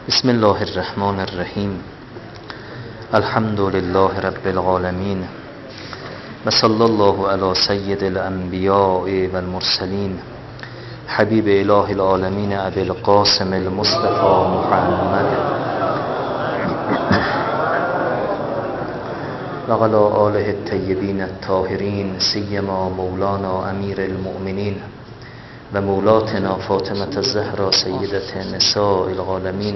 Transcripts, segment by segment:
بسم الله الرحمن الرحیم. الحمد لله رب العالمین و صلی الله علی سید الانبیاء و المرسلین حبیب اله العالمین ابی القاسم المصطفى محمد و علی آله الطیبین الطاهرین سیما مولانا امیر المؤمنین و مولاتنا فاطمة الزهرا سیدة نساء العالمین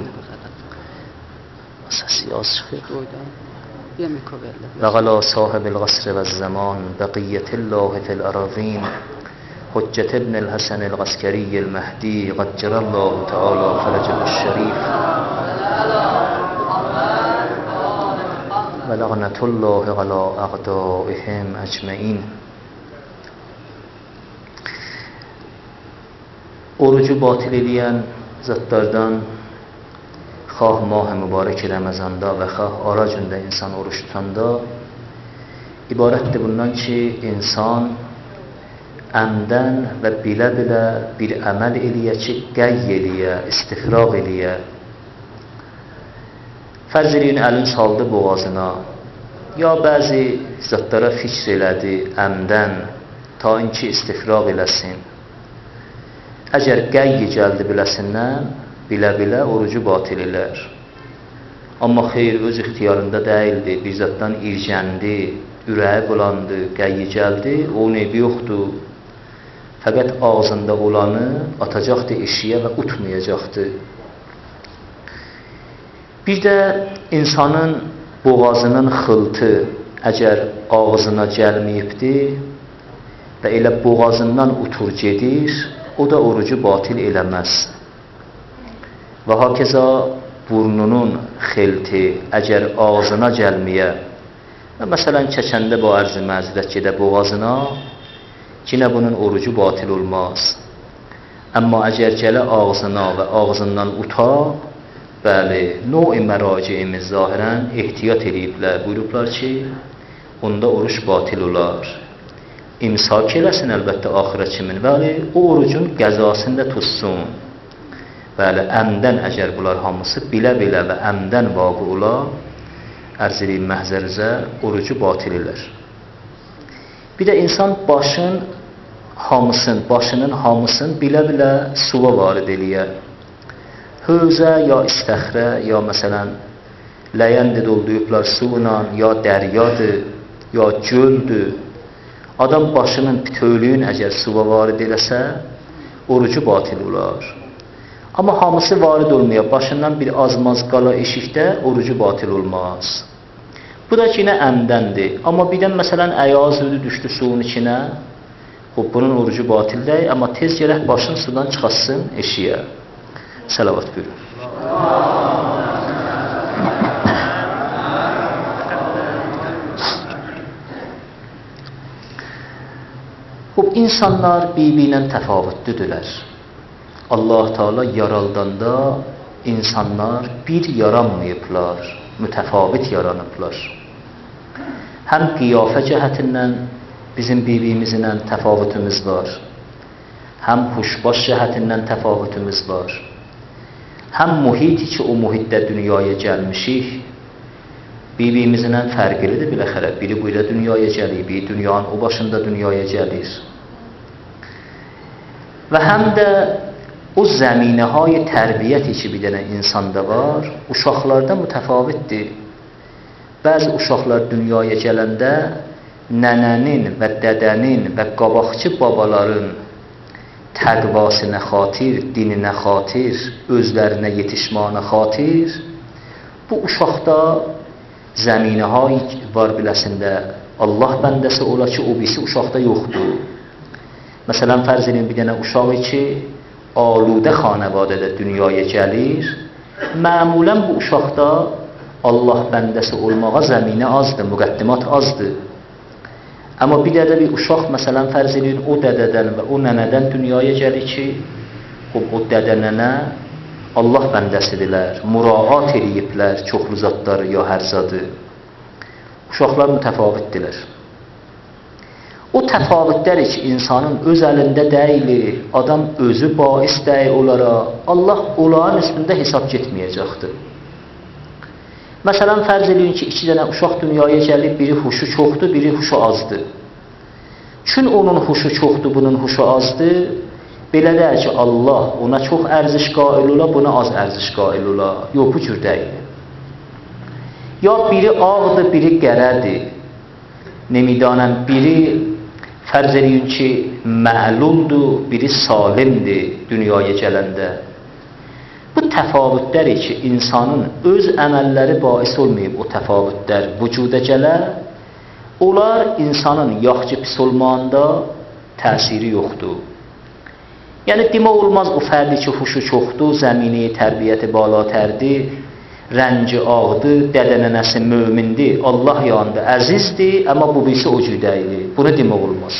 و علی صاحب القصر و الزمان بقیة الله فی الأراضین حجة ابن الحسن العسکری المهدی قدر الله تعالی فرجه الشریف و لعنة الله علی اعدائهم اجمعین. Orucu batil edən zatlardan xah mah mübarək Ramazanda və xah ara gündə insan oruç tutanda ibarətdir bundan ki, insan əmdən və bilə-bilə bir əməl eləyə ki, qəy eləyə, istifraq eləyə. Fərz eləyin, əlin saldı boğazına, ya bəzi zatlara fikr elədi əmdən ta inki istifraq eləsin. Əgər qəy gəldi biləsindən, bilə-bilə orucu batil elər. Amma xeyr, öz ixtiyarında deyildi, bir zatdan ircəndi, ürəyi bulandı, qəy gəldi, onun eybi yoxdur. Fəqət ağzında olanı atacaqdı eşiyə və utmayacaqdı. Bir də insanın boğazının xıltı əgər ağzına gəlməyibdi və elə boğazından utur gedir, o da orucu batil eləməz. Və hakeza burnunun xilti əgər ağzına gəlməyə və məsələn çəkəndə bu ərz-i məzrət gedə boğazına, yine bunun orucu batil olmaz. Amma əgər gələ ağzına və ağzından uta, bəli, növ-i məraciyimiz zahirən ehtiyat ediblər, buyurublar ki, onda oruç batil olar. İmsak eləsin əlbəttə axirə kimin, bəli, o orucun qəzasını da tutsun. Bəli, əmdən əgər bunlar hamısı bilə-bilə və əmdən vaqı ola, ərz edeyim məhzərizə, orucu batil elər. Bir də insan başının hamısını bilə-bilə suva varid eləyər. Hövzə ya istəxrə, ya məsələn, ləyəndi dolduyublar suyla, ya dəryadır, ya göldür. Adam başının bütövlüyün əgər suva varid eləsə, orucu batil olar. Amma hamısı varid olmaya, başından bir azmaz qala eşikdə orucu batil olmaz. Bu da ki, yine əmdəndir. Amma birdən məsələn, əyaz düşdü suyun içinə, bunun orucu batil deyil, amma tez gələk başını sudan çıxasın eşiyə. Səlavat buyurun. İnsanlar bir-birlə təfavütlüdürlər. Allah Teala yaraldanda insanlar bir yaranmayıblar, mütəfavit yaranıblar. Həm qiyafə cəhətindən bizim bir-birimizlə təfavütümüz var, həm huşbaş cəhətindən təfavütümüz var, həm mühiti ki, o mühitdə dünyaya gəlmişik, bir-birimizlə fərqlidir biləxərə. Biri bu ilə dünyaya gəlir, biri dünyanın o başında dünyaya gəlir. Və həm də o zəminəhay tərbiyyəti ki, bir dənə insanda var, uşaqlarda mütəfavitdir. Bəzi uşaqlar dünyaya gələndə nənənin və dədənin və qabaqçı babaların təqvasına xatir, dininə xatir, özlərinə yetişmana xatir, bu uşaqda zəminəhay var biləsində Allah bəndəsi ola ki, o birisi uşaqda yoxdur. Məsələn, fərz edin bir dənə uşağı ki, aludə xanavadədə dünyaya gəlir, məmulən bu uşaqda Allah bəndəsi olmağa zəminə azdır, müqəddimat azdır. Amma bir dədə bir uşaq, məsələn, fərz edin o dədədən və o nənədən dünyaya gəlir ki, o dədə nənə Allah bəndəsidirlər, muraat eləyiblər çoxlu zadları ya hər zadı. Uşaqlar mütəfavitdirlər. o təfavütlər ki, insanın öz əlində deyil, adam özü bais deyil onlara, Allah onların üstündə hesab getməyəcəkdir. Məsələn, fərz edin ki, 2 dənə uşaq dünyaya gəlib, biri huşu çoxdur, biri huşu azdır. Çün onun huşu çoxdur, bunun huşu azdır, belə deyək ki, Allah ona çox ərziş qail ola, buna az ərziş qail ola. Yox, bu cür deyil. Ya biri ağdır, biri qərədir. Nemidanəm, biri fərz edin ki, məluldur, biri salimdir dünyaya gələndə. Bu təfavütlər ki, insanın öz əməlləri bais olmayıb o təfavütlər vücuda gələ, onlar insanın yaxşı pis olmağında təsiri yoxdur. Yəni, demək olmaz o fərdi ki, huşu çoxdur, zəmini, tərbiyyəti balatərdir, rənci ağdır, dədənənəsi mömindir, Allah yanında əzizdir, amma bu birisi o cür deyil. Bunu demək olmaz.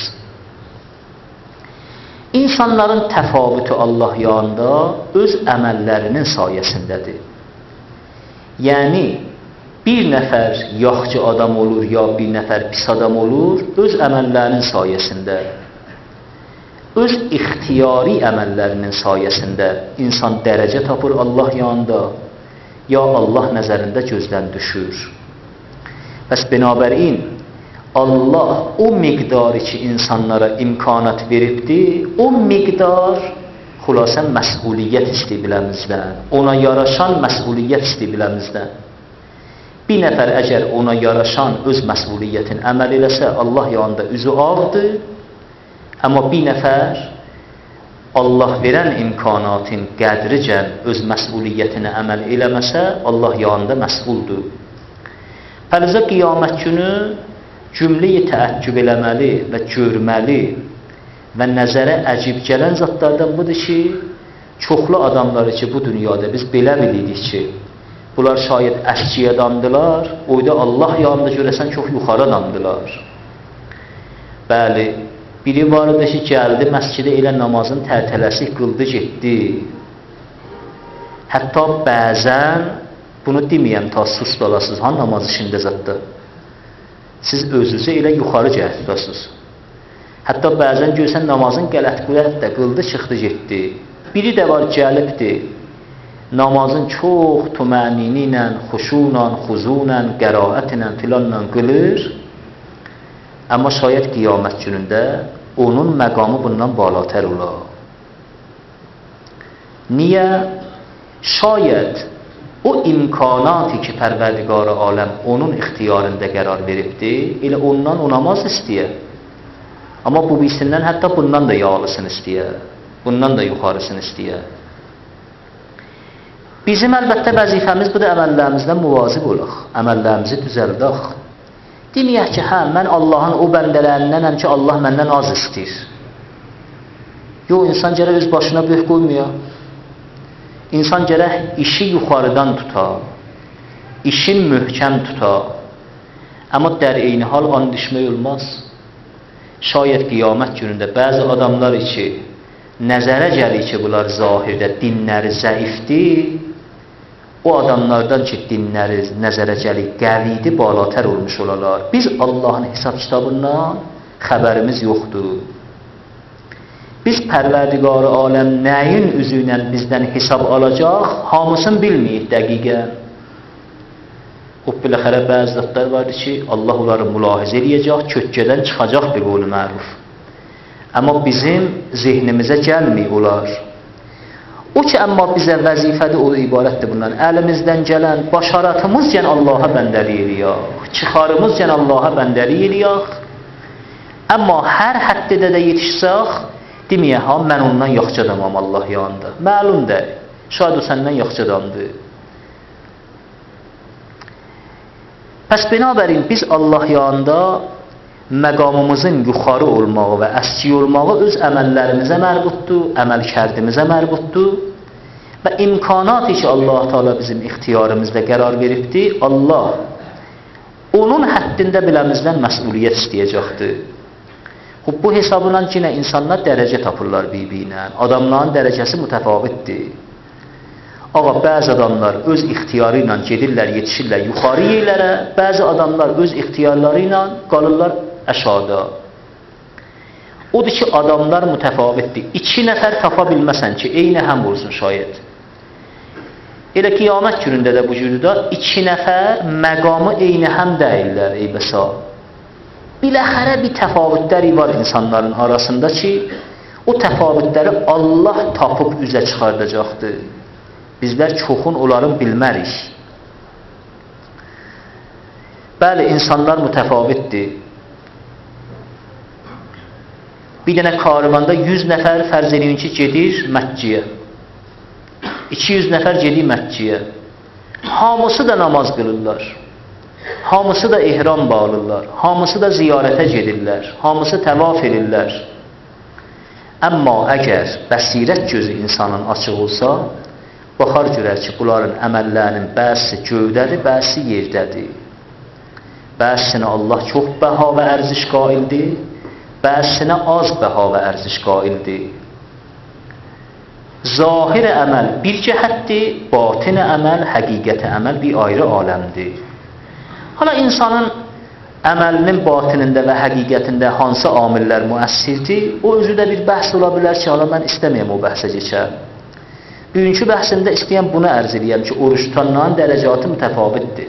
İnsanların təfavütü Allah yanında öz əməllərinin sayəsindədir. Yəni, bir nəfər yaxşı adam olur, ya bir nəfər pis adam olur, öz əməllərinin sayəsində, öz ixtiyari əməllərinin sayəsində insan dərəcə tapır Allah yanında, ya Allah nəzərində gözdən düşür. Bəs binabərin, Allah o miqdarı ki, insanlara imkanat veribdir, o miqdar xülasən məsuliyyət istəyir biləmizdən, ona yaraşan məsuliyyət istəyir biləmizdən. Bir nəfər əgər ona yaraşan öz məsuliyyətin əməl eləsə, Allah yanında üzü ağdır, amma bir nəfər Allah verən imkanatın qədricən öz məsuliyyətinə əməl eləməsə, Allah yanında məsuldur. Fərzə qiyamət günü cümləyi təəccüb eləməli və görməli və nəzərə əcib gələn zatlardan budur ki, çoxlu adamları ki, bu dünyada biz belə bilirik ki, bunlar şayət əski adamdılar, oyda Allah yanında görəsən çox yuxarı adamdılar. Bəli, biri vardı ki, gəldi məscidə elə namazın tərtələsi qıldı, getdi. Hətta bəzən, bunu deməyəm ta sus dalasınız, ha namaz işində zətdə. Siz özünüzü elə yuxarı cəhət tutasınız. Hətta bəzən görsən namazın qələt-qülət də qıldı, çıxdı, getdi. Biri də var, gəlibdi. Namazın çox tümənini ilə, xuşu ilə, xuzu ilə, qəraət ilə, filanla qılır. Amma şayət qiyamət günündə onun məqamı bundan balatər olar. Niyə? Şayət o imkanatı ki, Pərverdigar aləm onun ixtiyarında qərar veribdir, elə ondan o namaz istəyər. Amma bu birisindən hətta bundan da yağlısını istəyər, bundan da yuxarısını istəyər. Bizim əlbəttə vəzifəmiz budur, əməllərimizdən muvazib olaq, əməllərimizi düzəldək. Deməyək ki, hə, mən Allahın o bəndələrindən ki, Allah məndən az istəyir. Yox, insan gərək öz başına böyük qoymuyor. İnsan gərək işi yuxarıdan tutar, işin möhkəm tutar. Amma dər eyni hal an düşmək olmaz. Şayət qiyamət günündə bəzi adamlar ki, nəzərə gəlir ki, bunlar zahirdə dinləri zəifdir, o adamlardan ki, dinləri nəzərə gəlir qəvidi, balatər olmuş olalar. Biz Allahın hesab kitabından xəbərimiz yoxdur. Biz Pərverdigar aləm nəyin üzü ilə bizdən hesab alacaq, hamısını bilməyik dəqiqən. O, biləxərə bəzi zatlar vardır ki, Allah onları mülahizə eləyəcək, kökkədən çıxacaq bir qolu məruf. Amma bizim zehnimizə gəlməyik olar. O ki, amma bizə vəzifədə o ibarətdir bundan. Əlimizdən gələn başaratımız gələn Allaha bəndəlik eləyək, çıxarımız gələn Allaha bəndəlik eləyək. Amma hər həddidə də yetişsək, deməyək, ha, mən ondan yaxşı adamam Allah yanında. Məlumdur, şayad o səndən yaxşı adamdır. Pəs binabərin biz Allah yanında məqamımızın yuxarı olmağı və əski olmağı öz əməllərimizə mərbutdur, əməl kərdimizə mərbutdur və imkanatı ki, Allah Teala bizim ixtiyarımızda qərar veribdir, Allah onun həddində biləmizdən məsuliyyət istəyəcəkdir. Bu hesabla yenə insanlar dərəcə tapırlar bir-birinə, adamların dərəcəsi mütəfavitdir. Ağa, bəzi adamlar öz ixtiyarı ilə gedirlər, yetişirlər yuxarı yerlərə, bəzi adamlar öz ixtiyarları ilə qalırlar əşada. Odur ki, adamlar mütəfavitdir. 2 nəfər tapa bilməsən ki, eyni həm olsun şayət. Elə qiyamət günündə də bu cürdə 2 nəfər məqamı eyni həm deyirlər, ey bəsa. Biləxərə bir təfavütləri var insanların arasında ki, o təfavütləri Allah tapıb üzə çıxardacaqdır. Bizlər çoxun onların bilmərik. Bəli, insanlar mütəfavitdir. Bir dənə karvanda 100 nəfər fərz edin ki, gedir Məkkiyə. 200 nəfər gedir Məkkiyə. Hamısı da namaz qılırlar. Hamısı da ihram bağlırlar. Hamısı da ziyarətə gedirlər. Hamısı təvaf edirlər. Əmma əgər bəsirət gözü insanın açıq olsa, baxar görər ki, bunların əməllərinin bəzisi gövdədir, bəzisi yerdədir. Bəzisinə Allah çox bəha və ərziş qaildir, bəzisinə az bəha və ərziş qaildir. Zahir əməl bir cəhətdir, batin əməl, həqiqət əməl bir ayrı aləmdir. Hala insanın əməlinin batinində və həqiqətində hansı amillər müəssirdir, o özü də bir bəhs ola bilər ki, hala mən istəməyəm o bəhsə keçəm. Bugünkü bəhsimdə istəyəm bunu ərz edəyəm ki, oruç tutanların dərəcatı mütəfavitdir.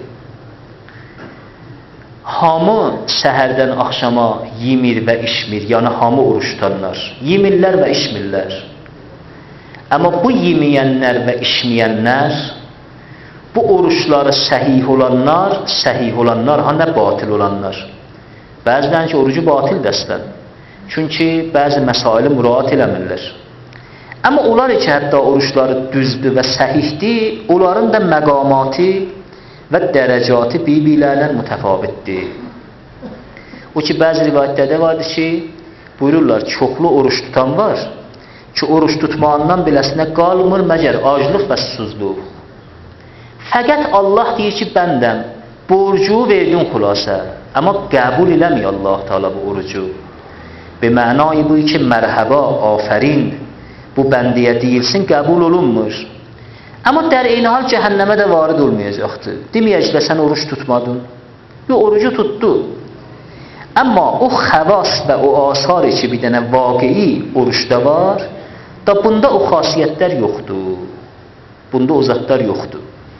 Hamı səhərdən axşama yemir və içmir, yəni hamı oruç tutanlar. Yemirlər və içmirlər. Amma bu yeməyənlər və içməyənlər, bu oruçları səhih olanlar, nə batil olanlar. Bəzilərin ki, orucu batil dəstən. Çünki bəzi məsaili müraat eləmirlər. Amma onlar ki, hətta oruçları düzdür və səhihdir, onların da məqamatı və dərəcatı bir-birlərlə mütəfavitdir. O ki, bəzi rivayətlərdə vardır ki, buyururlar, çoxlu oruç tutan var ki, oruç tutmağından beləsinə qalmır məgər aclıq və susuzluq. Fəqət Allah deyir ki, bəndəm, borcu verdin xülasə, amma qəbul eləmiyor Allah Teala bu orucu. Be mənayı bu ki, mərhəba, afərin, bu bəndiyə deyilsin, qəbul olunmur. Amma dər eyni hal cəhənnəmə də varid olmayacaqdır. Deməyək ki, sən oruç tutmadın. Yox, orucu tutdu. Amma o xəvas və o asar ki, bir dənə vaqei oruçda var, da bunda o xasiyyətlər yoxdur. Bunda o zatlar yoxdur.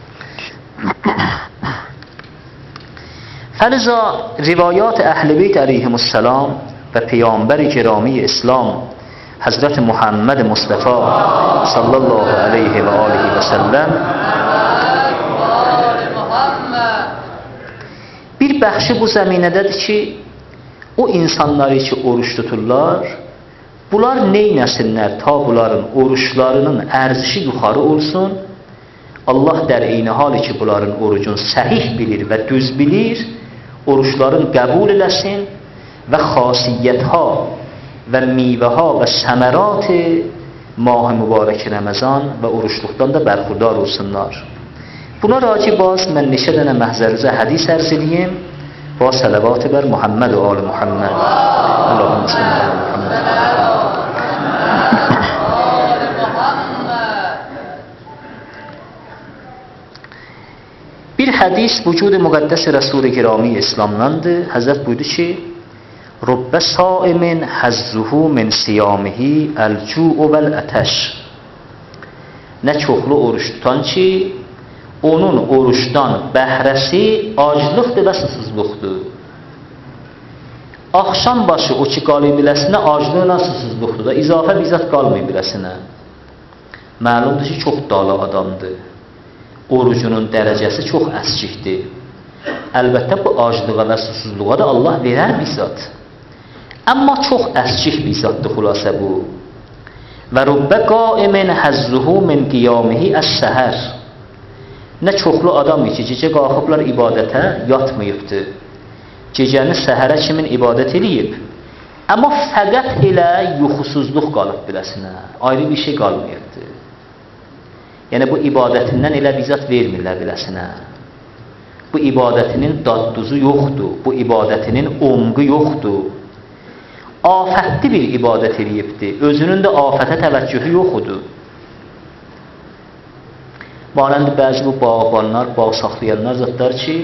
Fəliza rivayat Əhl-i Beyt əleyhimussalam və Peyğəmbər-i Kirami İslam Həzrət Muhammed Mustafa sallallahu aleyhi və alihi və səlləm bir bəxşi bu zəminədədir ki, o insanları ki, oruç tuturlar, bunlar neynəsinlər ta bunların oruçlarının ərzişi yuxarı olsun, Allah dər eyni hali ki, bunların orucun səhih bilir və düz bilir, oruçların qəbul eləsin və xasiyyətha və meyvəha və səmərat-ı mah-ı mübarək Ramazan və oruçluqdan da bərxudar olsunlar. Buna racib az mən neçə dənə məhzərizə hədis ərz edeyim və sələvat-ı bər Muhammed və ali Muhammed. Allahümme salli ala Muhammed. Bir hədis vücud-i müqəddəs Rəsul-i Kirami İslamdandır. Həzrət buyurdu ki, Rubbə saimin həzzuhu min siyamihi əl-cu'u vəl-ətəş. Nə çoxlu oruç tutan ki, onun oruçdan bəhrəsi aclıqdır və susuzluqdur. Axşam başı o ki, qalib biləsinə aclığına susuzluqdur da, izafə bizat qalmayıb biləsinə. Məlumdur ki, çox dalı adamdır. Orucunun dərəcəsi çox əskikdir. Əlbəttə, bu aclığa və susuzluğa da Allah verər bizat. Amma çox əskik bizatdır xülasə bu. Və rubbə qaimin həzzuhu min qiyamihi əs-səhər. Nə çoxlu adam ki, gecə qalxıblar ibadətə yatmayıbdır. Gecəni səhərə kimin ibadət eləyib. Amma fəqət elə yuxusuzluq qalıb biləsinə. Ayrı bir şey qalmayıbdır. Yəni, bu ibadətindən elə bizat vermirlər biləsinə. Bu ibadətinin dadduzu yoxdur. Bu ibadətinin omqu yoxdur. Afətli bir ibadət eləyibdir. Özünün də afətə təvəccühü yoxudur. Barəndə bəzi bu bağbanlar, bağ saxlayanlar zatlar ki,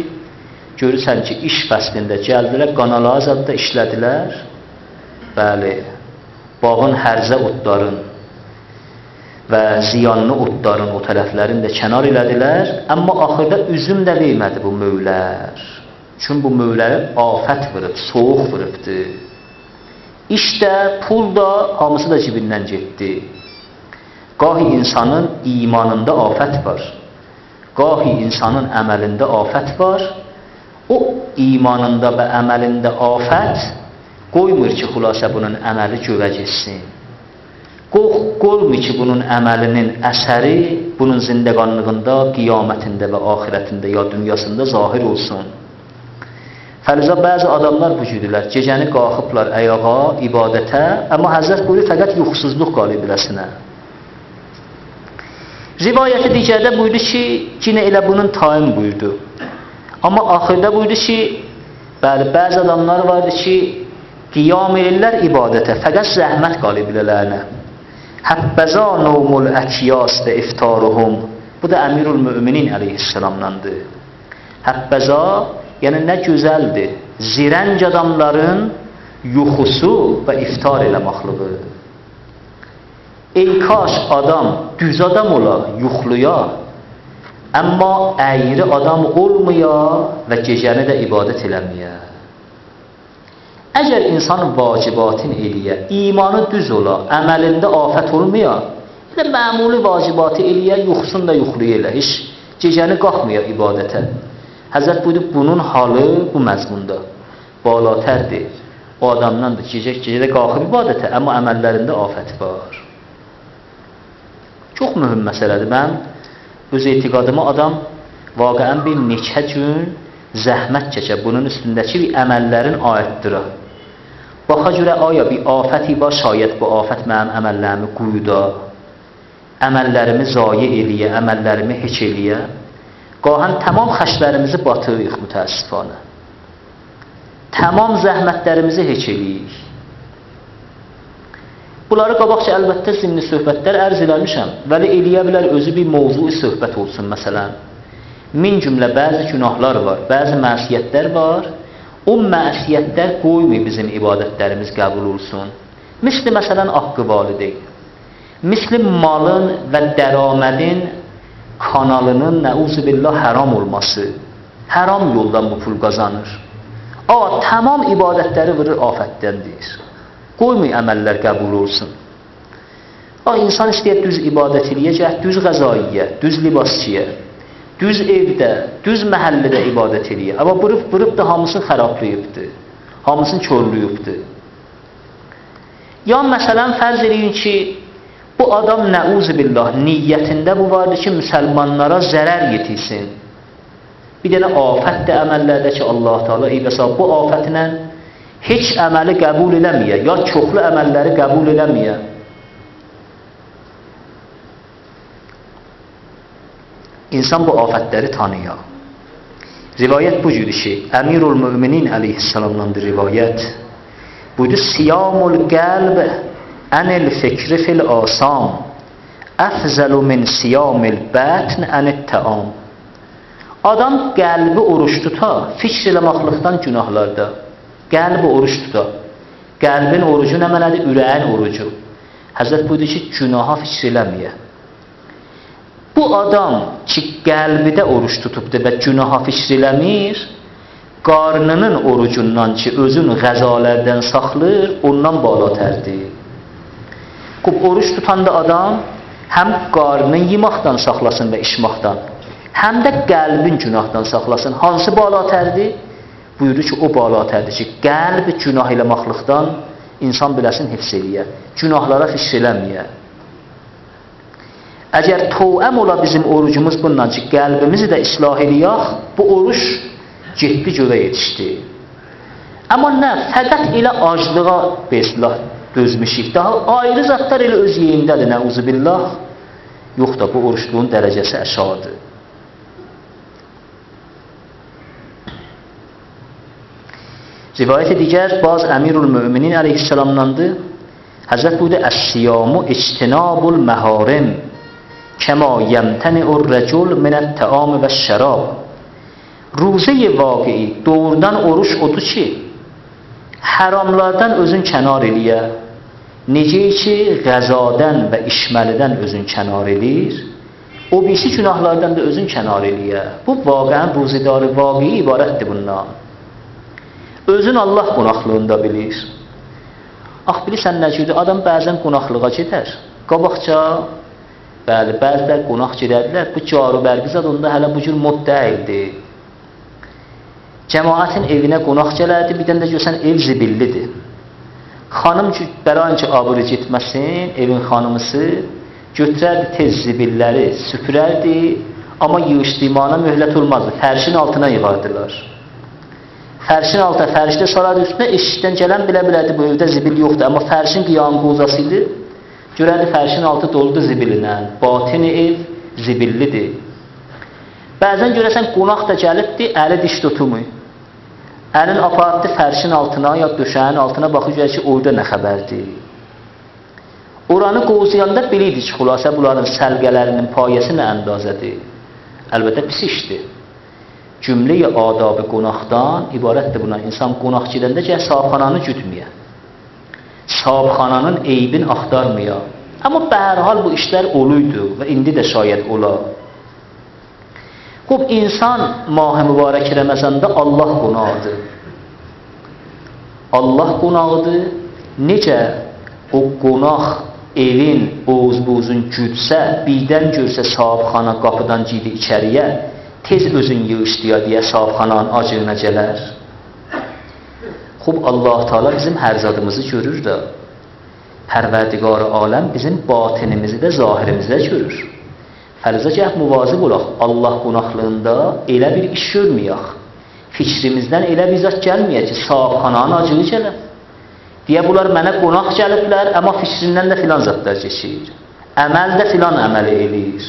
görürsən ki, iş fəslində gəldilər, qanalı azadda işlədilər. Bəli, bağın hərzə otların və ziyanlı otların o tərəflərini də kənar elədilər. Amma axırda üzüm də vermədi bu mövlər. Çünki bu mövləri afət vurub, soğuq vurubdu. İş də, pul da, hamısı da cibindən getdi. Qahi insanın imanında afət var. Qahi insanın əməlində afət var. O imanında və əməlində afət qoymur ki, xülasə bunun əməli gövə getsin. Qoymur ki, bunun əməlinin əsəri bunun zindəqanlığında, qiyamətində və axirətində ya dünyasında zahir olsun. Fəliza bəzi adamlar bu cüdülər, gecəni qalxıblar əyağa, ibadətə, amma Həzrət buyurur, fəqət yuxusuzluq qalib biləsinə. Rivayəti digərdə buyurdu ki, yine elə bunun tayin buyurdu. Amma axırda buyurdu ki, bəzi adamlar vardı ki, qiyam edirlər ibadətə, fəqət zəhmət qalib bilələrlə. Həbbəza nomul əkiyas və iftaruhum. Bu da Əmirul Müminin əleyhisselamdandır. Həbbəza, yəni nə gözəldir, zirənc adamların yuxusu və iftar eləməxlığı. Ey kaş adam, düz adam ola, yuxluya, amma əyri adam olmaya və gecəni də ibadət eləməyə. Əgər insan vacibatın eləyə, imanı düz ola, əməlində afət olmaya, elə məmuli vacibatı eləyə, yuxusunu da yuxluya elə, heç gecəni qalxmaya ibadətə. Həzrət buyurdu, bunun halı bu məzmunda balatərdir. O adamdan da gecədə qalxıb ibadətə, amma əməllərində afət var. Çox mühüm məsələdir. Mən öz etiqadıma adam vaqəən bir neçə gün zəhmət çəkə, bunun üstündəki bir əməllərin ayətdirə. Baxa görə aya bir afəti var, şayət bu afət mənim əməllərimi quyuda, əməllərimi zayi eləyə, əməllərimi heç eləyə, qahən tamam xəşlərimizi batırıq mütəəssifanə. Tamam zəhmətlərimizi heç eləyik. Bunları qabaqca əlbəttə zimni söhbətlər ərz eləmişəm. Vəli eləyə bilər özü bir mövzui söhbət olsun məsələn. Min cümlə bəzi günahlar var, bəzi məsiyyətlər var. O məsiyyətlər qoymuyor bizim ibadətlərimiz qəbul olsun. Misli məsələn haqqı valideyn. Misli malın və dərəmədin kanalının nəuzubillah haram olması. Haram yoldan bu pul qazanır. Tamam ibadətləri vurur afətdəndir. Qoymuyor əməllər qəbul olsun. İnsan istəyir düz ibadət eləyəcək, düz qəzaiyə, düz libasçiyə, düz evdə, düz məhəllədə ibadət eləyir. Amma vurub da hamısını xərablayıbdır, hamısını körlüyübdür. Ya məsələn fərz eləyin ki, bu adam nəuzubillah niyyətində bu vardır ki, müsəlmanlara zərər yetirsin. Bir dənə afətdir əməllərdə ki, Allah Teala eyləsə bu afətinə heç əməli qəbul eləməyə, ya çoxlu əməlləri qəbul eləməyə. İnsan bu afətləri tanıyır. Rivayət bu cürdür ki, Əmirul Müminin əleyhissalamdandır rivayət. Buydu, siyamul qəlb ənil fikri fil asam əfzəlu min siyamil bətn ənit təam. Adam qəlbi oruç tuta, fikr eləməklıqdan günahlarda. Qəlbi oruç tuta. Qəlbin orucu nə mənədir? Ürəyin orucu. Həzrət buydu ki, günaha fikr eləməyə. Bu adam ki, qəlbidə oruç tutubdur və günaha fikr eləmir, qarnının orucundan ki, özünü qəzalərdən saxlayır, ondan balatərdir. Oruç tutanda adam həm qarnının yemaqdan saxlasın və içmaqdan, həm də qəlbin günahdan saxlasın. Hansı balatərdir? Buyurur ki, o balatərdir ki, qəlbi günah eləməklıqdan insan biləsin hifz eləyə, günahlara fikr eləməyə. Əgər toəm ola bizim orucumuz bundan ki, qəlbimizi də islah eləyək, bu oruç getdi göyə yetişdi. Amma nə? Fəqət elə aclığa beslah dözmüşük. Daha ayrı zatlar elə öz yeyindədir, nəuzubillah. Yox da bu oruçluğun dərəcəsi əşadır. Rivayət digər, baz Əmirul Müminin əleyhissalamdandır. Həzrət buydu, əs-siyamu ictinabul məharim kəma yəmtəni'ur rəcul minət təam və şərab. Ruze-i vaqi'i, doğrudan oruç odur ki, haramlardan özün kənar eləyə, necə ki qəzadan və işməlidən özün kənar eləyir, o birisi günahlardan da özün kənar eləyə. Bu vaqəən ruzidarı vaqi ibarətdir bundan. Özün Allah qonaqlığında bilir. Ax bilirsən nə cürdür? Adam bəzən qonaqlığa gedər. Qabaqca, bəli, bəzilər qonaq gedərlər. Bu caru bərqizad onda hələ bu cür mod deyildi. Cəmaətin evinə qonaq gələrdi, bir dənə də görsən ev zibillidir. Xanım bəran ki, abırı getməsin, evin xanımısı götürərdi tez zibilləri, süpürərdi, amma yığışdırmağına möhlət olmazdı. Fərşin altına yığardılar. Fərşin altına, fərşdə sarardı üstünə, eşikdən gələn bilə-bilədi, bu evdə zibil yoxdur. Amma fərşin qiyamı qozasıydı, görərdi fərşin altı doludur zibilinə. Batini ev zibillidir. Bəzən görəsən qonaq da gəlibdi, əli diş tutmuyor. Əlin aparatdı fərşin altına, ya döşəyin altına baxır ki, orada nə xəbərdir. Oranı qozuyanda bilirdik ki, xülasə bunların səlqələrinin payəsi nə əndazədir. Əlbəttə pis işdir. Cümlə-i adab-ı qonaqdan ibarətdir buna. İnsan qonaq gedəndə gəl sahibxananı gütməyə. Sahibxananın eybini axtarmaya. Amma bəhərhal bu işlər oluydu və indi də şayət ola. Xub, insan mah-ı mübarək Ramazanda Allah qonağıdır. Allah qonağıdır. Necə o qonaq evin oğuz-buzun güdsə, birdən görsə sahibxana qapıdan girdi içəriyə, tez özün yığışdıya deyə sahibxananın acığına gələr. Xub, Allah Teala bizim hər zadımızı görür da, Pərverdigar-ı aləm bizim batinimizi də zahirimizi də görür. Fərzə gəh müvazib olaq, Allah qonaqlığında elə bir iş görməyək. Fikrimizdən elə bir zat gəlməyək ki, sahibxananın acığı gələr. Deyə bunlar mənə qonaq gəliblər, amma fikrindən də filan zatlar keçir. Əməl də filan əməli eləyir.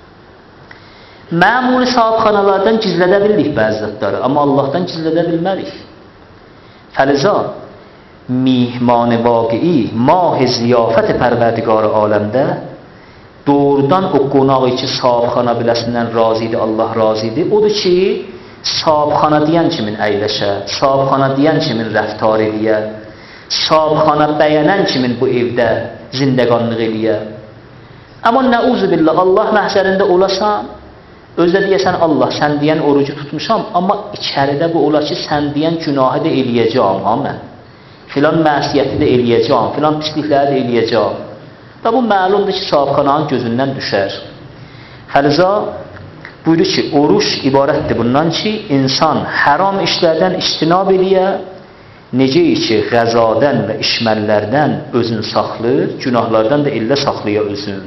Məmuli sahibxanalardan gizlədə bildik bəzi zatları, amma Allahdan gizlədə bilmərik. Fəliza, mihman-ı vaqii, mah-ı ziyafət Pərverdigar-ı aləmdə doğrudan o qonağı ki, sahibxana biləsindən razıdır, Allah razıdır. Odur ki, sahibxana deyən kimin əyləşə, sahibxana deyən kimin rəftar eləyə, sahibxana bəyənən kimin bu evdə zindəqanlıq eləyə. Amma nəuzubillah, Allah məhzərində olasan, özdə deyəsən, Allah, sən deyən orucu tutmuşam, amma içəridə bu ola ki, sən deyən günahı da eləyəcəm, ha mən. Filan məsiyyəti də eləyəcəm, filan pislikləri də eləyəcəm. Və bu məlumdur ki, sahibxananın gözündən düşər. Həliza buyurur ki, oruç ibarətdir bundan ki, insan haram işlərdən istinab eləyə, necə ki, qəzadan və işməllərdən özün saxlayır, günahlardan da illə saxlaya özün.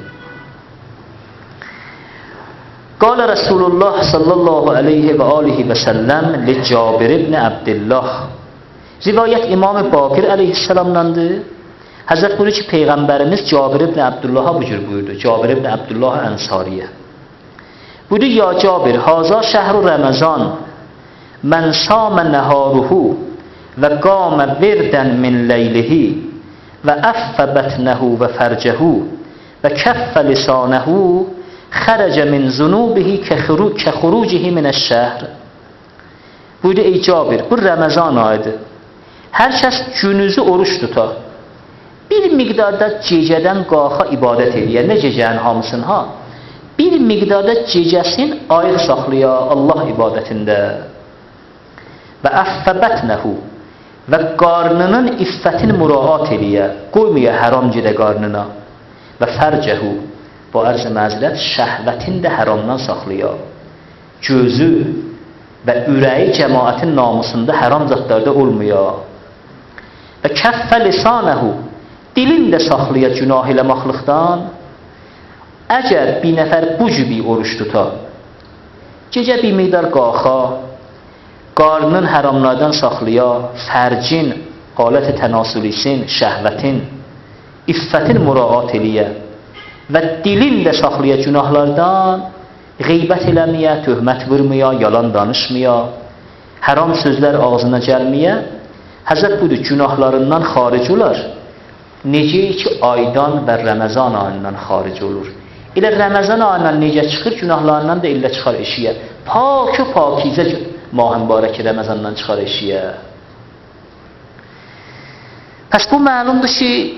Qala Rasulullah sallallahu aleyhi və alihi və səlləm li Cabir ibn Abdillah. Rivayət İmam-ı Bakir aleyhisselamdandır. Həzrət buyurur ki, Peyğəmbərimiz Cabir ibn Abdullah'a bu cür buyurdu. Cabir ibn Abdullah Ənsariyə. Buyurdu, ya Cabir, haza şəhru Ramazan, mən samə nəharuhu və qamə virdən min leylihi və əffə bətnəhu və fərcəhu və kəffə lisanəhu xərəcə min zunubihi kəxurucihi minəşşəhr. Buyurdu, ey Cabir, bu Ramazan ayıdır. Hər kəs günüzü oruç tutar. Bir miqdarda gecədən qalxa ibadət edir. Nə gecənin hamısın ha? Bir miqdarda gecəsin ayıq saxlaya Allah ibadətində. Və əffəbətnəhu və qarnının iffətini müraat eləyə. Qoymaya haram gedə qarnına. Və fərcəhu bu ərz-i məzilət şəhvətin də haramdan saxlaya. Gözü və ürəyi cəmaətin namusunda haram zatlarda olmaya. Və kəffə lisanəhu dilin də saxlaya günah eləmaqlıqdan. Əgər bir nəfər bu cübi oruç tuta, gecə bir miqdar qalxa, qarnın haramlardan saxlaya, fərcin, alət-i tənasülisin, şəhvətin, iffətin müraat eləyə və dilin də saxlaya günahlardan, qeybət eləməyə, töhmət vurmaya, yalan danışmaya, haram sözlər ağzına gəlməyə, Həzrət budur, günahlarından xaric olar. Necə ki, aydan və Ramazan ayından xaric olur. Elə Ramazan ayından necə çıxır, günahlarından da illə çıxar eşiyə. Pakı pakizə mah-ı mübarək Ramazandan çıxar eşiyə. Pəs bu məlumdur ki, bu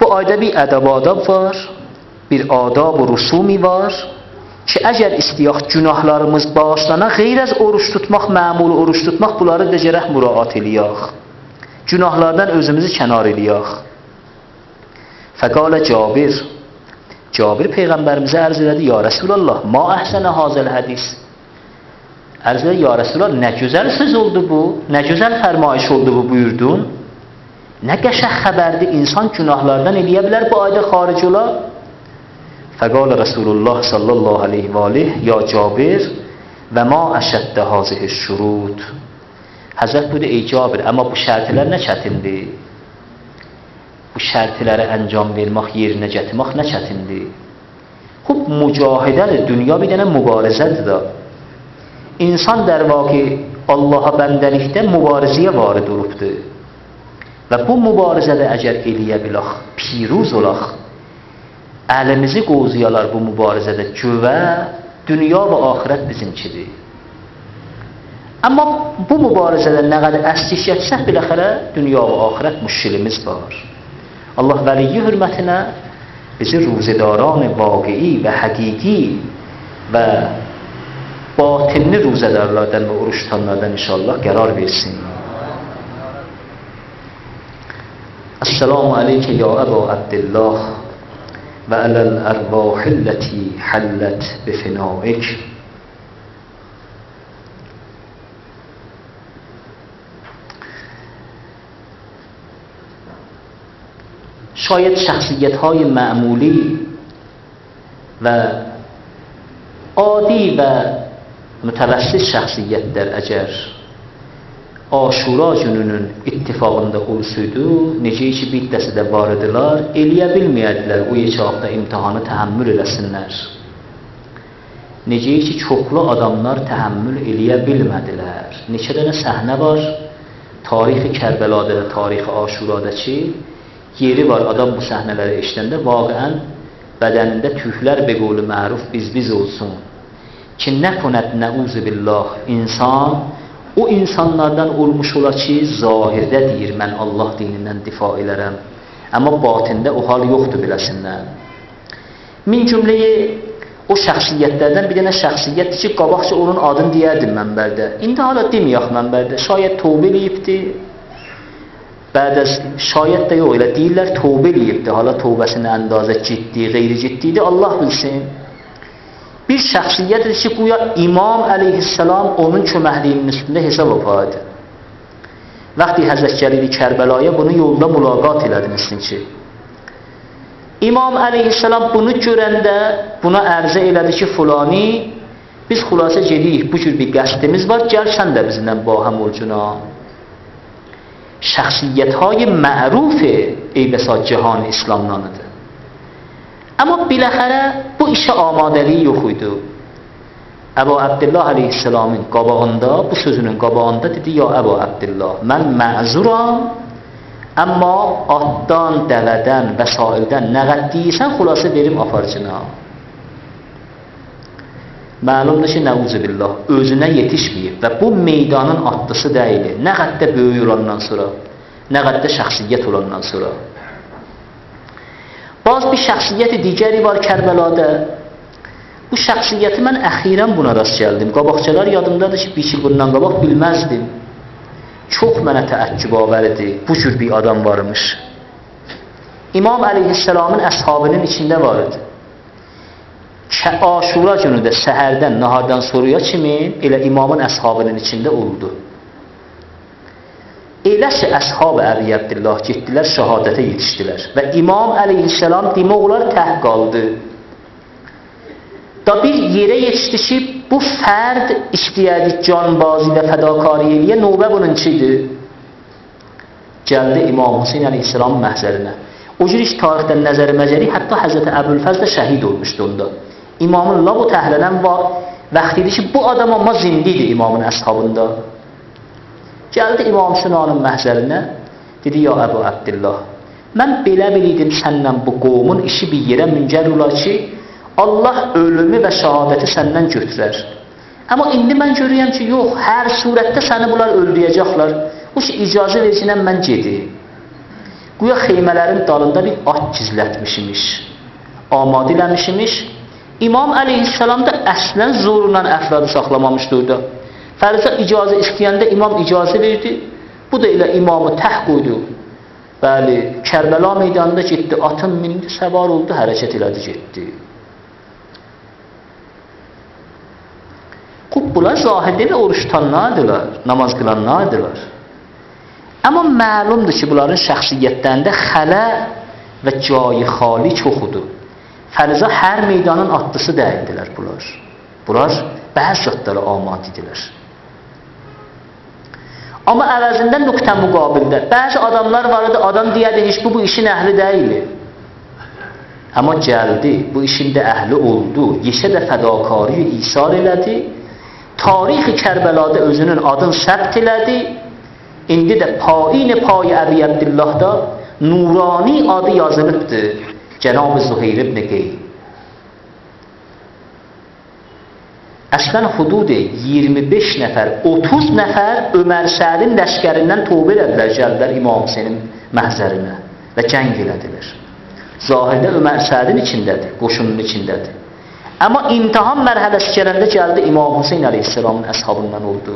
bu ayda bir ədab-adab var, bir adab və rusumi var ki, əgər istəyək günahlarımız bağışlana, qeyr az oruç tutmaq, məmul oruç tutmaq, bunları da gərək müraat eləyək. Günahlardan özümüzü kənar eləyək. Fəqalə Cabir Peyğəmbərimizə ərz elədi, ya Rəsulallah, ma əhsənə hazəl hədis. Ərz elədi, ya Rəsulallah, nə gözəl söz oldu bu, nə gözəl fərmayış oldu bu buyurdun. Nə qəşəng xəbərdir, insan günahlardan eləyə bilər, bu ayda xaric ola. Fəqalə Rasulullah sallallahu aleyhi və aleyh, ya Cabir, və ma əşəddə hazihir şurud. Həzrət budur, ey Cabir, amma bu şərtlər nə çətindir? Bu şərtləri əncam vermək, yerinə gətirmək nə çətindir? Xub, mücahidədir, dünya bir dənə mübarizədir da. İnsan der vaqi Allaha bəndəlikdə mübarizəyə varid olubdur. Və bu mübarizədə əgər eləyə bilək, piruz olaq, əlimizi qozuyalar bu mübarizədə güvə, dünya və axirət bizimkidir. Amma bu mübarizədə nə qədər əskiş gətsək, biləxərə dünya və axirət müşkilimiz var. Allah vəliyyi hürmətinə bizi ruzedaran vaqei və həqiqi və batinli ruzədarlardan və oruç tutanlardan inşallah qərar versin. Esselamu aleykə ya Əbu Abdillah və ələl ərvahilləti həllət bifinaik. شاید شخصیت‌های معمولی و عادی و متوسط şəxsiyyətlər əgər Aşura gününün ittifaqında olsaydı, necə ki bir dəsi də var idilər, eləyə bilməyədilər o yekağda imtihanı təhəmmül eləsinlər. Necə ki çoxlu adamlar təhəmmül eləyə bilmədilər. Neçə dənə səhnə var, tarixi Kərbəlada və tarixi Aşurada ki, yeri var, adam bu səhnələri eşidəndə vaqiən bədənində tüklər be qolu məruf biz olsun. Ki nə konət nəuzu billah, insan o insanlardan olmuş ola ki, zahirdə deyir, mən Allah dinindən difa elərəm. Amma batində o hal yoxdur biləsinlər. Min cümləyi o şəxsiyyətlərdən bir dənə şəxsiyyətdir ki, qabaqca onun adını deyərdim mənbərdə. İndi hala deməyək mənbərdə. Şayət tövbə eləyibdir. Şayət də yox, elə deyirlər tövbə eləyibdir. Hala tövbəsinin əndazə ciddi, qeyri ciddidir, Allah bilsin. Bir şəxsiyyətdir ki, qoya İmam əleyhissalam onun köməkliyinin üstündə hesab apardı. Vaxtı Həzrət gəlidi Kərbəlaya bunu yolda mülaqat elədi misin ki. İmam əleyhissalam bunu görəndə buna ərzə elədi ki, fulani, biz xülasə gedirik, bu cür bir qəsdimiz var, gəl sən də bizimlə bahəm olcuna. Şəxsiyyətهای məruf ey bəsa cihan İslamdanıdır. Amma biləxərə bu işə amadəliyi yox idi. Əbu Abdillah əleyhissalamın qabağında, bu sözünün qabağında dedi, ya Əbu Abdillah, mən məzuram, amma atdan, dəvədən, vəsaildən nə qəd deyirsən, xülasə verim aparcına. Məlumdur ki, nəuzubillah, özünə yetişməyib və bu meydanın atlısı deyilir. Nə qəddə böyük olandan sonra, nə qəddə şəxsiyyət olandan sonra. Baz bir şəxsiyyəti digəri var Kərbəlada. Bu şəxsiyyəti mən əxirən buna rast gəldim. Qabaqçalar yadımdadır ki, bir şey bundan qabaq bilməzdim. Çox mənə təəccüb avəridir, bu cür bir adam varmış. İmam əleyhissalamın əshabının içində var idi. Aşura günü də səhərdən, nahardan soruya kimi elə imamın əshabının içində oldu. Eləsə əshab-ı Əbi Abdillah getdilər, şəhadətə yetişdilər və İmam əleyhissalam demək olar tək qaldı. Da bir yerə yetişdi ki, bu fərd işləyədi canbazi və fədakari eləyə, növbə bununkidir. Gəldi İmam Hüseyin əleyhissalamın məhzərinə. O cür iş tarixdən nəzəri məzəri, hətta Həzrəti Əbülfəz də şəhid olmuşdu onda. İmamın la bu təhlələn vaxt idi ki, bu adam amma zindidir imamın əshabında. Gəldi İmam Sinanın məhzərinə, dedi, ya Əbu Abdillah, mən belə biliydim səndən bu qovmun işi bir yerə müncər olar ki, Allah ölümü və şəhadəti səndən götürər. Amma indi mən görürəm ki, yox, hər surətdə səni bunlar öldürəcəklər. O ki, icazə versinəm mən gedim. Güya xeymələrin dalında bir at gizlətmişmiş, amad eləmişmiş. İmam əleyhissalam da əslən zorundan əfradı saxlamamışdı orada. Fərzə icazə istəyəndə imam icazə verdi. Bu da elə imamı təh qoydu. Bəli, Kərbəla meydanında getdi, atın mindi, səvar oldu, hərəkət elədi, getdi. Bunlar zahirdə ilə oruç tutanlardılar, namaz qılanlardılar. Amma məlumdur ki, bunların şəxsiyyətlərində xələ və cayi xali çoxudur. Fərzə hər meydanın atlısı dəyildilər bunlar. Bunlar bəzi zatlara amad idilər. Amma əvəzində nöqtə müqabildə bəzi adamlar var idi, adam deyədi, heç bu işin əhli deyil. Amma gəldi, bu işin də əhli oldu, yeşə də fədakari isar elədi, tarixi Kərbəlada özünün adını səbt elədi, indi də payı Əbi Abdillah'da nurani adı yazılıbdır, Cənab-ı Zuheyr ibn Qeym. Əslən hudud 25 nəfər, 30 nəfər Ömər Sədin ləşkərindən tövbə elədilər, gəldilər İmam Hüseynin məhzərinə və cəng elədilər. Zahirdə Ömər Sədin içindədir, qoşunun içindədir. Amma imtihan mərhələsi gələndə gəldi İmam Hüseyn əleyhissalamın əshabından oldu.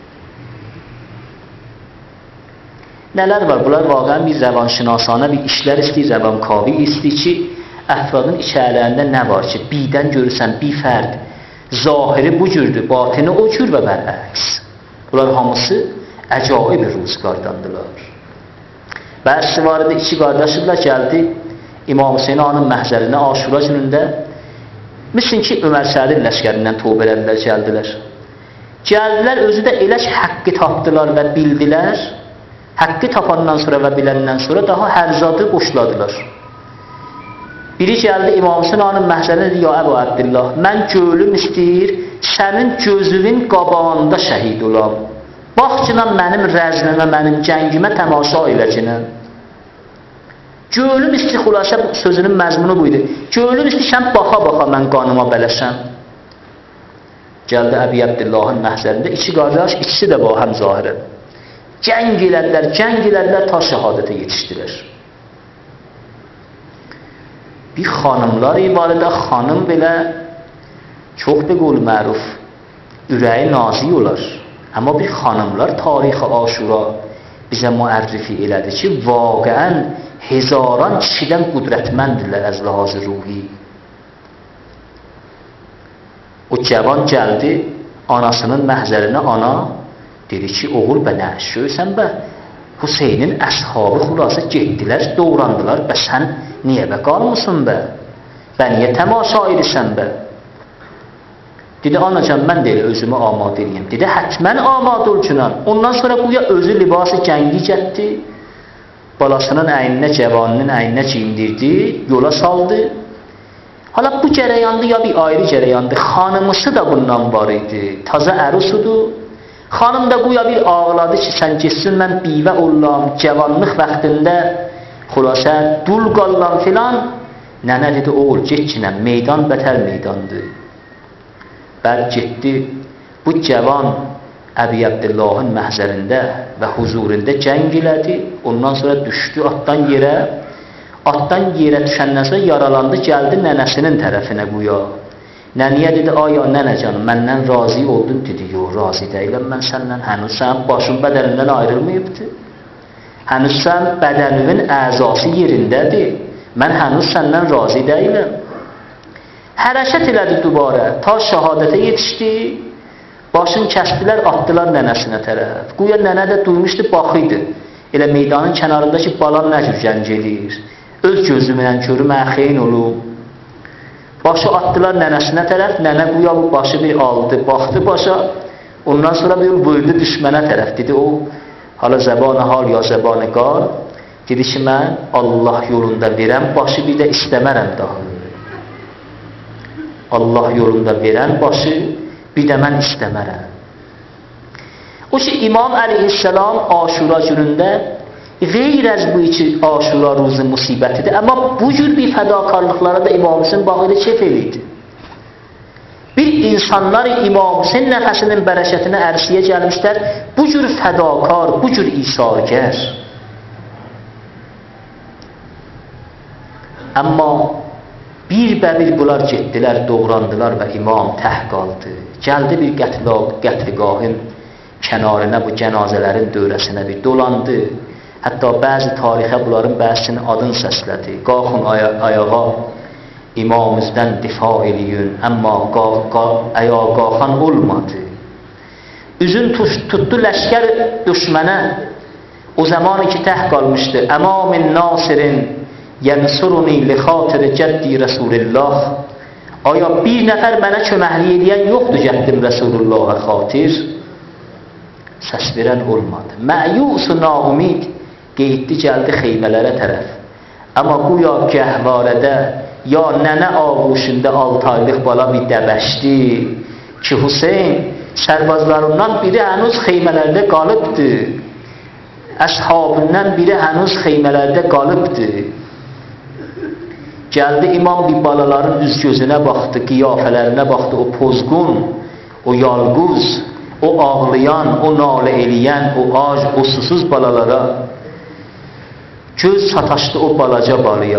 Nələr var? Bunlar vaqəən bir zəvanşinasana bir işlər istəyir, zəvankavi istəyir ki, əfradın içərilərində nə var ki, birdən görürsən, bir fərd, zahiri bu cürdür, batini o cür və bərəks. Bunlar hamısı əcaib ruzqardandılar. Bəzi var idi, iki qardaşıdırlar, gəldi İmam Hüseyin ağanın məhzərinə Aşura günündə. Mislim ki, Ömər Sədin ləşkərindən tövbə elədilər, gəldilər. Gəldilər, özü də elə ki, haqqı tapdılar və bildilər. Haqqı tapandan sonra və biləndən sonra daha hərzadı qoşuladılar. Biri gəldi İmam Hüseyin ağanın məhzərinə dedi, ya Əbu Abdillah, mən gölüm istəyir, sənin gözünün qabağında şəhid olam. Baxcına mənim rəzmimə, mənim cəngimə təmaşa eləcənə. Gölüm istəyir, xülasə sözünün məzmunu buydu. Gölüm istəyir, sən baxa-baxa mən qanıma bələşəm. Gəldi Əbi Abdillahın məhzərində, iki qardaş, ikisi də bahəm zahirə. Cəng elədilər, ta şəhadətə yetişdilər. Bir xanımlar ibarədə, xanım belə çox bir qol məruf, ürəyi nazik olar. Amma bir xanımlar tarixi Aşura bizə müərrifi elədi ki, vaqəən hezaran kişidən qudrətməndirlər əz ləhazı ruhi. O cavan gəldi anasının məhzərinə, ana dedi ki, oğul bə nə şöysən bə, Hüseynin əshabı xulası getdilər, doğrandılar, bə sən niyə bə qalmısın bə? Bə niyə təmaşa edirsən bə? Dedi, anacan, mən də elə özümü amad edeyim. Dedi, hətmən amad olcunan. Ondan sonra quya özü libası cəngi gətdi, balasının əyninə, cavanının əyninə giyindirdi, yola saldı. Hala bu cərəyandı ya bir ayrı cərəyandı. Xanımısı da bundan var idi. Taza ərusudur. Xanım da quya bir ağladı ki, sən geçsin, mən bivə ollam, cavanlıq vaxtında xülasə dul qallam filan. Nənə dedi, oğul, getkinəm, meydan bətər meydandır. Bəl getdi, bu cavan Əbi Abdillahın məhzərində və huzurunda cəng elədi. Ondan sonra düşdü atdan yerə. Atdan yerə düşəndən sonra yaralandı, gəldi nənəsinin tərəfinə quya. Nəniyə dedi, aya nənə canım, məndən razı oldun, dedi, yox, razı deyiləm mən səndən, hənuz sənin başın bədənindən ayrılmayıbdır. Hənuz sənin bədəninin əzası yerindədir, mən hənuz səndən razı deyiləm. Hərəkət elədi dubara, ta şəhadətə yetişdi, başını kəsdilər, atdılar nənəsinə tərəf. Quya nənə də duymuşdu, baxıydı. Elə meydanın kənarında ki, balam nə cür gənc eləyir. Öz gözümlə görüm, əxeyn olub. Başı atdılar nənəsinə tərəf, nənə quya bu başı bir aldı, baxdı başa, ondan sonra bir vurdu düşmənə tərəf. Dedi, o, hala zəbanə hal ya zəbanə qal, dedi ki, mən Allah yolunda verəm, başı bir də istəmərəm daha. Allah yolunda verən başı, bir də mən istəmərəm. O ki, İmam əleyhissalam Aşura günündə qeyr əz bu iki Aşura ruzu musibətidir. Amma bu cür bir fədakarlıqlara da İmam Hüseyin baxıda keyf eləydi. Bir insanlar İmam Hüseyin nəfəsinin bərəkətinə ərsiyə gəlmişlər, bu cür fədakar, bu cür isargər. Amma bir bunlar getdilər, doğrandılar və imam təh qaldı. Gəldi bir qətlgahın kənarına, bu cənazələrin dövrəsinə bir dolandı. Hətta bəzi tarixə bunların bəzisinin adını səslədi. Qalxın ayağa, imamımızdan difa eləyin, amma ayağa qalxan olmadı. Üzün tutdu ləşkər düşmənə, o zamanı ki təh qalmışdı. Əmamin nasirin yənsuruni li xatiri cəddi Rəsulillah. Aya bir nəfər mənə köməkli eləyən yoxdur cəddim Rəsulullah'a xatir? Səs verən olmadı. Məyus-u naumid qeyddi, gəldi xeymələrə tərəf. Amma bu ya gəhvarədə, ya nənə ağuşunda 6 aylıq bala bir dəbəşdi ki, Hüseyin sərbazlarından biri hənuz xeymələrdə qalıbdı. Əshabından biri hənuz xeymələrdə qalıbdı. Gəldi imam bir balaların üz gözünə baxdı, qiyafələrinə baxdı, o pozğun, o yalquz, o ağlayan, o nalə eləyən, o ac, o susuz balalara göz sataşdı o balaca balıya.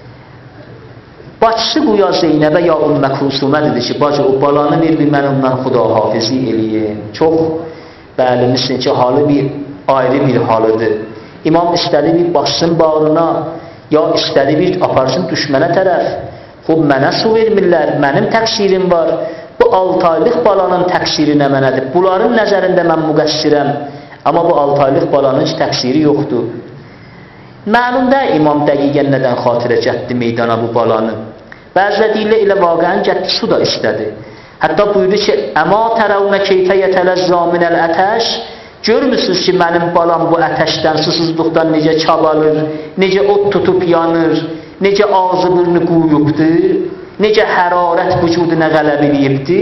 Bacısı Quya Zeynəbə ya Ümmə Kulsumə dedi ki, bacı o balanı ver, mən ondan xudahafizi eləyim. Çox bəlimizsin ki, halı bir ayrı bir halıdır. İmam istədi bir başsın bağrına, ya istədi bir aparsın düşmənə tərəf. Xub mənə su vermirlər, mənim təqsirim var. Bu 6 aylıq balanın təqsiri nə mənədir? Bunların nəzərində mən müqəssirəm. Amma bu 6 aylıq balanın heç təqsiri yoxdur. Məlumdə imam dəqiqən nədən xatirə cətdi meydana bu balanı. Bəzə deyirlər elə vaqəən cətdi su da istədi. Hətta buyurdu ki, əma tərəvnə keyfə yətələzzə minəl ətəş. Görmürsünüz ki, mənim balam bu ətəşdən, susuzluqdan necə çabalır, necə ot tutub yanır, necə ağzı burnu quyubdur, necə hərarət vücuduna qələb eləyibdir.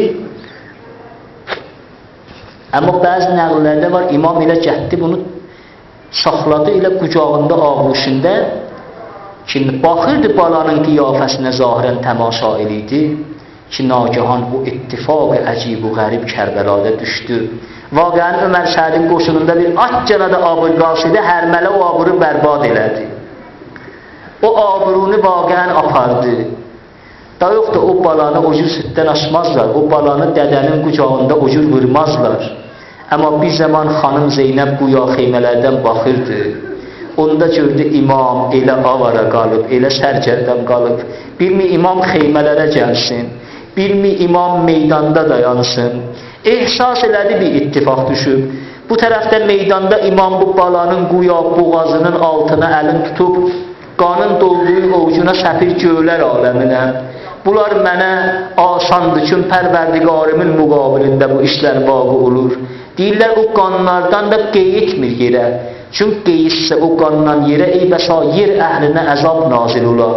Amma bəzi nəqllərdə var, imam elə cətdi bunu saxladı elə qucağında ağuşunda ki, baxırdı balanın qiyafəsinə zahirən təmaşa eləydi ki, nagahan bu ittifaq-ı əcib və qərib Kərbəlada düşdü. Vaqəən Ömər Sədin qoşununda bir at canadı Abul Qasidi hərmələ o aburu bərbad elədi. O aburunu vaqəən apardı. Da yoxdur, o balanı o cür süddən açmazlar, o balanı dədənin qucağında o cür vurmazlar. Amma bir zaman xanım Zeynəb Quya xeymələrdən baxırdı. Onda gördü imam elə avara qalıb, elə sərgərdən qalıb. Bilmi imam xeymələrə gəlsin, bilmi imam meydanda dayansın. Ehsas elədi bir ittifaq düşüb. Bu tərəfdə meydanda imam bu balanın Quya boğazının altına əlin tutub, qanın dolduğu ovucuna səpir göylər aləminə. Bunlar mənə asandır ki, Pərverdigarımın müqabilində bu işlər vaqı olur. Deyirlər, o qanlardan da qeyitmir yerə. Çünki qeyitsə o qandan yerə, ey bəsa yer əhlinə əzab nazil olar.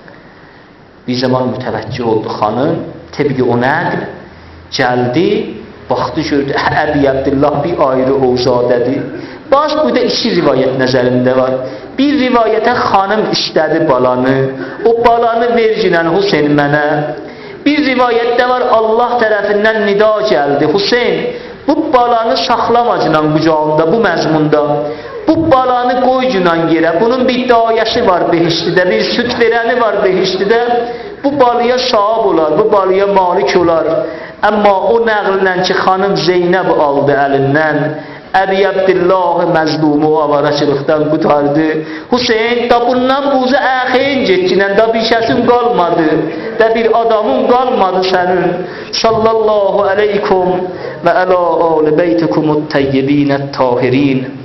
Bir zaman mütəvəccüh oldu xanım, təbii o nəql, gəldi, baxdı, gördü, Əbi Abdullah bir ayrı ovzadədir. Baz bu da 2 rivayət nəzərində var. Bir rivayətə xanım istədi balanı, o balanı vercinən Hüseyin mənə. Bir rivayətdə var, Allah tərəfindən nida gəldi, Hüseyin, bu balanı saxlamacınan qucağında, bu məzmunda, bu balanı qoycunan yerə, bunun bir dayəsi var behiştidə, bir süt verəni var behiştidə, bu balıya sahib olar, bu balıya malik olar. Amma o nəqllə ki, xanım Zeynəb aldı əlindən, Əbi Abdullah məzlumu avaraçılıqdan qutardı. Hüseyin da bundan buzu əxeyin getkinən da bir kəsin qalmadı, da bir adamın qalmadı sənin. Sallallahu aleykum və əla əli beytikumut təyyibinət tahirin.